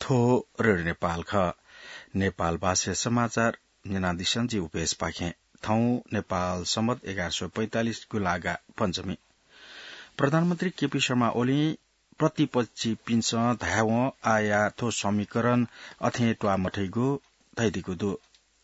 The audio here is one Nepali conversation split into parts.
थो रेडियो नेपाल ख नेपाल भाषा समाचार निनादिसंजी उपेश पाखे थौ नेपाल सम्मत 1145 गुलागा पञ्चमी प्रधानमन्त्री केपी शर्मा ओली प्रतिपक्षी पिन्छ धाव आया थो समीकरण अथे ट्वा मठैगु थैदिगु दु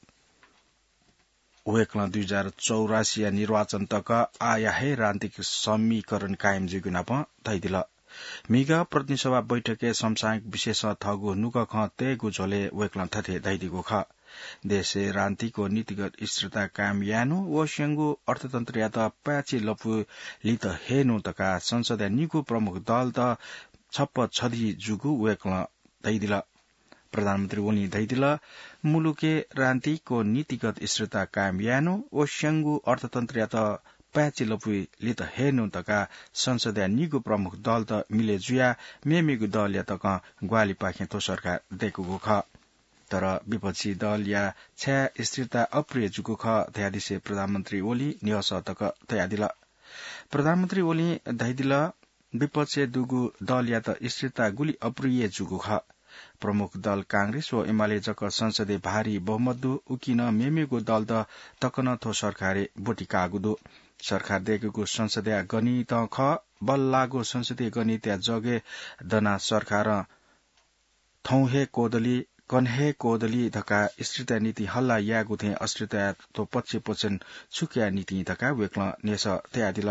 वेक्ल 2084 निर्वाचन तक आया है रान्तिक समीकरण कायम जिगुना प थैदिल मिगा प्रतिनिधिसभा बैठके समसायिक विशेष थगु नुक ख तेगु झोले वेक्ल थथे दैदिगु ख देशे रान्तिको नीतिगत स्थिरता कायम यानु व स्यंगु अर्थतन्त्र या त प्याची लपु लित हेनु तका संसद निगु प्रमुख दल त छप्प छदी जुगु वेक्ल दैदिल प्रधानमन्त्री ओली दैदिल मुलुके रान्तिको नीतिगत स्थिरता कायम यानु व स्यंगु अर्थतन्त्र या त प्याची लपु लित हेनु तका संसद निगु प्रमुख दल त मिले जुया मेमिगु दल या तक ग्वाली पाखे तो सरकार देखुगु ख तर विपक्षी दल या छ्या स्थिरता अप्रिय जुगु ख दयादिसे प्रधानमन्त्री ओली निहस तक तयादिल प्रधानमन्त्री ओली दैदिल विपक्ष दुगु दल या त स्थिरता गुली अप्रिय जुगु ख प्रमुख दल कांग्रेस व एमाले जक संसदे भारी बहुमत उकिन मेमेगु दल त तकन थो सरकारे बोटिकागुदु सरकार देखेको संसदीय गणित ख बल्लागो संसदीय गणित जगे दना सरकार थौहे कोदली कन्हे कोदली धका स्थिरता नीति हल्ला यागु थे अस्थिरता तो पक्ष पोचन छुक्या नीति धका वेक्ल नेस तयादिल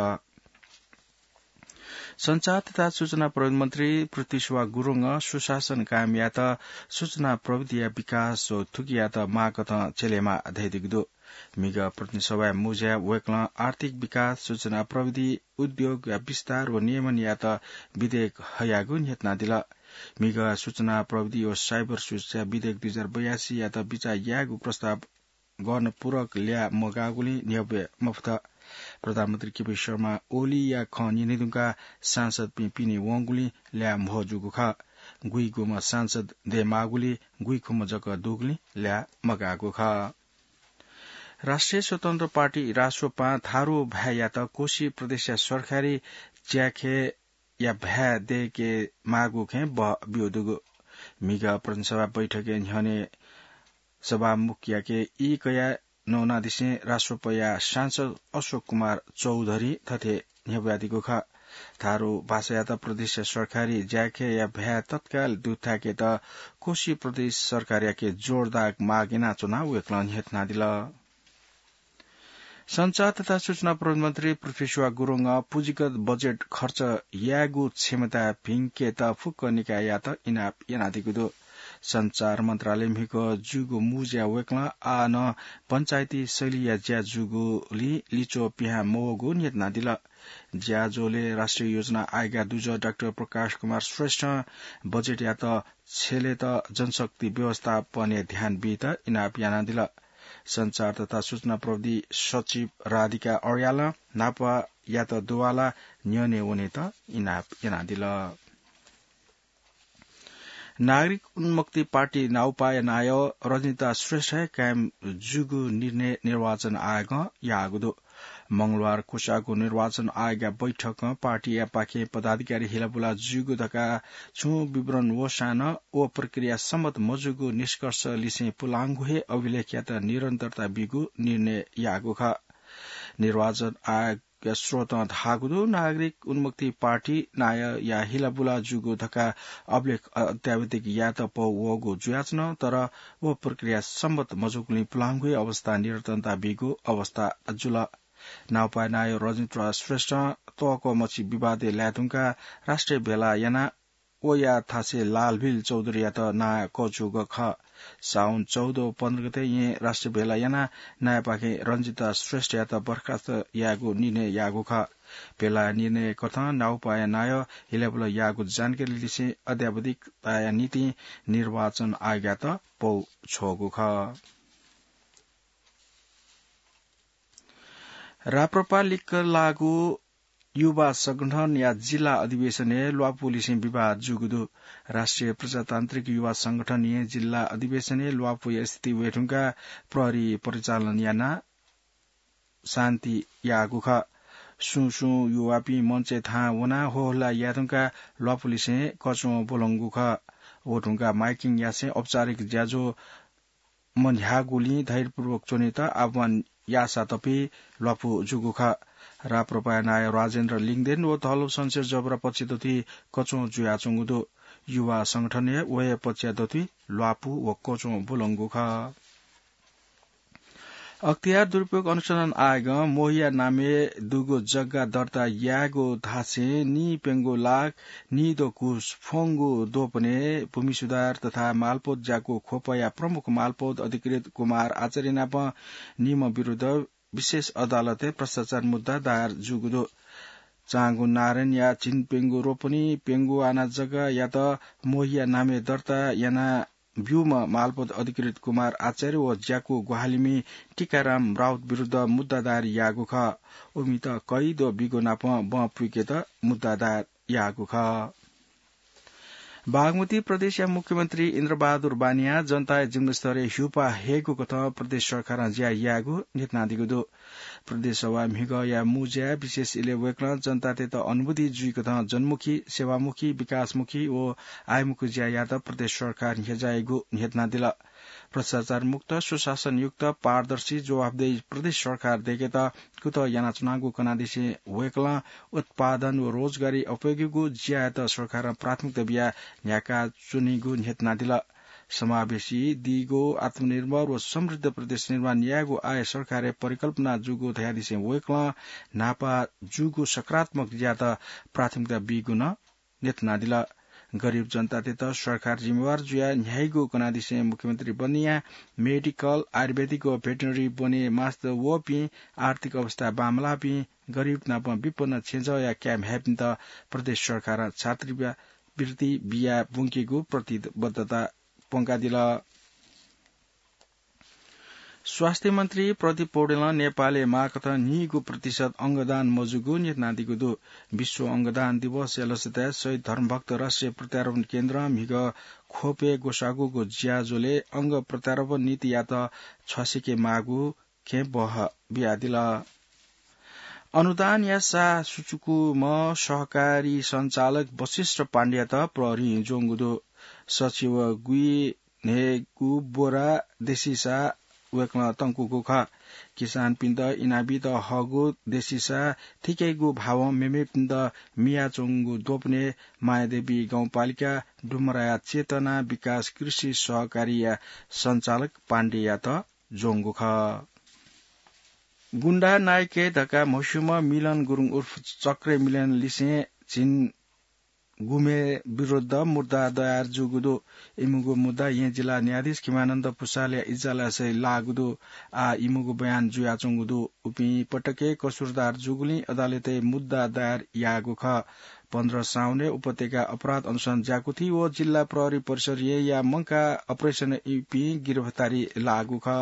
संचार तथा सूचना प्रविधि मन्त्री पृथ्वीशवा गुरुङ सुशासन कायम या त सूचना प्रविधि विकास थुकिया त मागत चेलेमा धैदिगदु मिग प्रतिनिधिसभा मुज्या वेक्ल आर्थिक विकास सूचना प्रविधि उद्योग विस्तार व नियमन या त विधेयक हयागु नेतना दिल मिग सूचना प्रविधि व साइबर सुरक्षा विधेयक 2082 या त विचार यागु प्रस्ताव गर्न पूरक ल्या मगागुली नियब्य मफ्त प्रधानमन्त्री केपी शर्मा ओली या ख निनिदुका सांसद पिपिनी वंगुली ल्या मजुगु ख गुइगुमा सांसद दे मागुली गुइखुम जक दुगली ल्या मगागु ख राष्ट्रिय स्वतन्त्र पार्टी रासोपा थारू भ्या या त कोशी प्रदेश सरकारी च्याखे या भ्या दे के मागु खे बिउदुगु मिगा प्रतिनिधिसभा बैठके न्हने सभा मुखिया के ई कया नौना दिसे राष्ट्रपया सांसद अशोक कुमार चौधरी थथे न्यव्यादिको ख थारू भाषायात प्रदेश सरकारी ज्याखे या भ्या तत्काल दुथाके त कोशी प्रदेश सरकार के जोरदार मागेना चुनाव वेक्लन हेतना दिल संचार तथा सूचना प्रविधि मन्त्री पृथ्वीशवा गुरुङ पुँजीगत बजेट खर्च यागु क्षमता भिङ्के त फुक्क निकाय या त इनाप यनादिगु संचार मन्त्रालय मिको जुगु मुज्या वेक्ला आ न पंचायती शैली या ज्या जुगुली लिचो पिहा मोगु नेतना दिल ज्याजोले राष्ट्रिय योजना आएगा दुज डाक्टर प्रकाश कुमार श्रेष्ठ बजेट या त छेले त जनशक्ति व्यवस्थापन ध्यान बित इनाप याना दिल संचार तथा सूचना प्रविधि सचिव राधिका अर्याला नापा या त दुवाला न्यने ओने त इनाप याना दिल नागरिक उन्मुक्ति पार्टी नाउपाय नाय रजनीता श्रेष्ठ कायम जुगु निर्णय निर्वाचन आयोग यागुदो मंगलबार कोषाको निर्वाचन आयोग बैठक पार्टी या पाखे पदाधिकारी हिलाबुला जुगु धका छु विवरण वसान ओ प्रक्रिया सम्मत मजुगु निष्कर्ष लिसे पुलाङ्गुहे अभिलेख या त निरन्तरता बिगु निर्णय यागु ख निर्वाचन आयोग स्रोत धागुदो नागरिक उन्मुक्ति पार्टी नाय या हिलाबुला जुगु धका अभिलेख अत्यावधिक या त पवगु जुयाचन तर वो प्रक्रिया सम्मत मजुगुली पुलाङ्गुहे अवस्था निरन्तरता बिगु अवस्था जुल नाउपाय नाय रजनीता श्रेष्ठ तोको मछि विवादे ल्याथुङका राष्ट्रिय भेला याना ओ या थासे लालभिल चौधरी या त ना कोचुग ख साउन 14-15 गते ये राष्ट्रिय भेला याना नयाँ पाखे रञ्जिता श्रेष्ठ या त बर्खास्त यागु निर्णय यागु ख भेला निर्णय कथा नाउपाय नाय हिलाबुल यागु जानकारी लिसे अध्यावधिक नीति निर्वाचन आएगा त पौ छोगु ख राप्रपा लिक लागु युवा संगठन या जिल्ला अधिवेशन लुवापुलिसे विवाद जुगुदु राष्ट्रिय प्रजातान्त्रिक युवा संगठन जिल्ला अधिवेशन लुवापु स्थिति वेठुङका प्रहरी परिचालन याना शान्ति यागुख सुसु युवापी मञ्चे था वना होला याथुङका लुवापुलिसे कचो बोलंगुख वो ढुंगा माइकिङ यासे औपचारिक ज्याजो मनह्यागुली धैर्यपूर्वक चोनित आह्वान यासा तपी लपु जुगुखा राप्रपा नाय राजेन्द्र लिङदेन वो थलो संसेर जबरा पछिदोथी कचो जुयाचुङुदो युवा संगठन वय पछिदोथी ल्वापु व कोचो बुलंगुखा अख्तियार दुरूपयोग अनुसन्धान आयोग मोहिया नामे दुगो जग्गा दर्ता यागो धासे नि पेंगो लाग नि दो कुस फोंगो दोपने भूमि सुधार तथा मालपोत जाको खोपया प्रमुख मालपोत अधिकृत कुमार आचार्य नाप निम विरूद्ध विशेष अदालते भ्रष्टाचार मुद्दा दायर जुगुदो चांगु नारायण या चिन पेंगो रोपनी पेंगो आना जग्गा या त मोहिया नामे दर्ता याना व्यूमा मालपोत अधिकृत कुमार आचार्य व ज्याको गुहालीमी टीकाराम राउत विरूद्ध मुद्दा दायर यागु ख उमित कैद बिगो नाप ब पुगेत मुद्दा दायर यागु ख बागमती प्रदेश या मुख्यमन्त्री इन्द्रबहादुर बानिया जनता जिम्मेस्तरे ह्युपा हेगु कथ प्रदेश सरकार ज्या यागु नेतनादिगु प्रदेश सभा मिग या मुज्या विशेष इले वेक्ल जनता ते त अनुभूति जुई कथ जनमुखी सेवामुखी विकासमुखी व आयमुखी ज्या या त प्रदेश सरकार हेजाएगु नेतनादिल भ्रष्टाचार मुक्त सुशासन युक्त पारदर्शी जवाबदेही प्रदेश सरकार देखे त कुत याना चुनावको कनादिसे वेक्ल उत्पादन व रोजगारी उपयोगीगु ज्या त सरकार प्राथमिकता बिया न्याका चुनिगु नेतनादिल समावेशी दिगो आत्मनिर्भर व समृद्ध प्रदेश निर्माण न्यायगो आय सरकारे परिकल्पना जुगो थयादिसे वेक्ल नापा जुगो सकारात्मक ज्यात प्राथमिकता बिगुन नेतनादिल गरीब जनता ते त सरकार जिम्मेवार जुया न्यायगो कनादिसे मुख्यमन्त्री बनिया मेडिकल आयुर्वेदिक व भेटनरी बने मास्टर वपी आर्थिक अवस्था बामलापी गरीब नाप विपन्न छेज या क्याम हेपिन त प्रदेश सरकार छात्रवृत्ति बिया बुंकेको प्रतिबद्धता पंकादिल स्वास्थ्य मन्त्री प्रदीप पौडेल नेपालले माकथ निगु प्रतिशत अंगदान मजुगु नेतनादिगु दो विश्व अंगदान दिवस एलसता शहीद धर्मभक्त राष्ट्रिय प्रत्यारोपण केन्द्र मिग खोपे गोसागुको ज्याजोले अंग प्रत्यारोपण नीति या त छसिके मागु खे बह बियादिल अनुदान या सा सुचुकु म सहकारी संचालक वशिष्ठ पाण्ड्या त प्रहरी जोंगुदो सचिव गुई नेगु बोरा देशीसा वेक्न तंकुको ख किसान पिन्द इनाबी त हगु देशीसा ठिकैगु भाव मेमे पिन्द मिया चोंगु दोपने मायादेवी गाउँपालिका डुमराया चेतना विकास कृषि सहकारी या संचालक पाण्डेया त जोंगु ख गुण्डा नायके धका मौसुम मिलन गुरुङ उर्फ चक्रे मिलन लिसे चिन गुमे विरुद्ध मुद्दा दायर जुगुदो इमुगो मुद्दा यहाँ जिल्ला न्यायाधीश खिमानन्द पुसाले इजालासे लागुदो आ इमुगो बयान जुयाचुङुदो उपी पटके कसुरदार जुगुली अदालते मुद्दा दायर यागु ख 15 साउने उपत्यका अपराध अनुसन्धान ज्याकुथी व जिल्ला प्रहरी परिसर या मंका अपरेशन इपी गिरफ्तारी लागु ख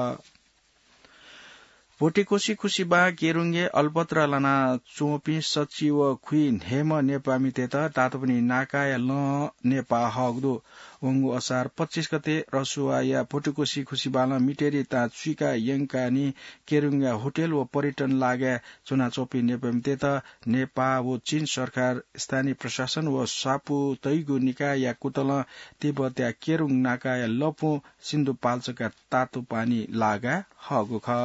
पोटेकोशी खुशीबा केरुङ्गे अल्पत्र लना चोपी सचिव खुइन हेम नेपामी तेत तातोपनि नाकाया ल नेपा हग्दो वंगु असार 25 गते रसुवा या पोटेकोशी खुशीबाला मिटेरी ता चुइका यङकानी केरुङ्गा होटल व पर्यटन लागे चुना चोपी नेपामी तेत नेपा व चीन सरकार स्थानीय प्रशासन व सापु तैगु निकाय या कुतल तिब्बत्या केरुङ नाकाया लपो सिन्धुपाल्चका तातो पानी लागा हगु ख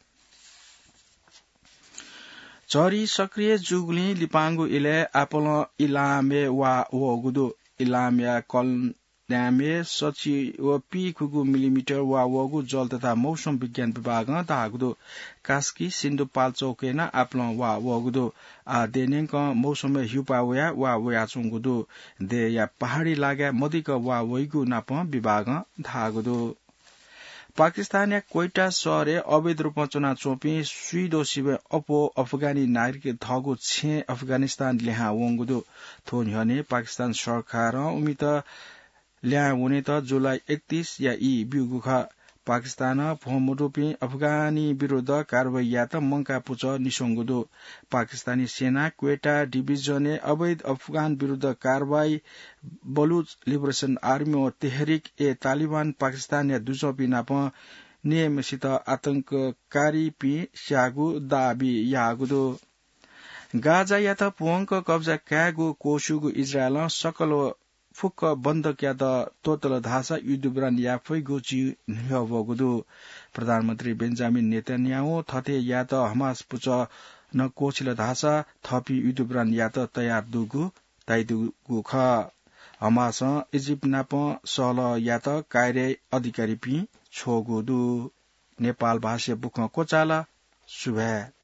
चरी सक्रिय जुगली लिपाङ्गु इले आपल इलामे वा वगुदो इलाम्या कलन्यामे सचिव पी खुगु मिलिमिटर वा वगु जल तथा मौसम विज्ञान विभाग तागुदो कास्की सिन्धुपाल्चौकेना आपल वा वगुदो आ देनेक मौसम हिउपावया वा वयाचुङगुदो दे या पहाडी लाग्या मदिक वा वैगु नाप विभाग धागुदो पाकिस्तान या कोइटा शहरे अवैध रूपमा चुना चोपी सुइदो शिवे अपो अफगानी नागरिक धगु छे अफगानिस्तान ल्याहा वंगुदो थोन हने पाकिस्तान सरकार उमित ल्या हुने त जुलाई 31 या ई बिगुखा पाकिस्तान फोमुडोपी अफगानी विरुद्ध कारवाही या त मंका पुच निसंगुदो पाकिस्तानी सेना क्वेटा डिभिजने अवैध अफगान विरुद्ध कारवाही बलुच लिबरेशन आर्मी और तेहरिक ए तालिबान पाकिस्तान या दुजोपी नाप नियमसित आतंककारी पी स्यागु दाबी यागुदो गाजा या त पुवंक कब्जा क्यागु कोशुगु इजरायल सकल फुक्क बन्द क्या द तोतल धासा युद्धब्रान याफै गोची निहवगुदु प्रधानमन्त्री बेन्जामिन नेतन्याहु थथे या त हमास पुच न कोचिल धासा थपी युद्धब्रान या त तयार दुगु ताइदुगु ख हमास इजिप्ट नाप सल या त कार्य अधिकारी पि छोगुदु नेपाल भाष्य बुख कोचाला सुभे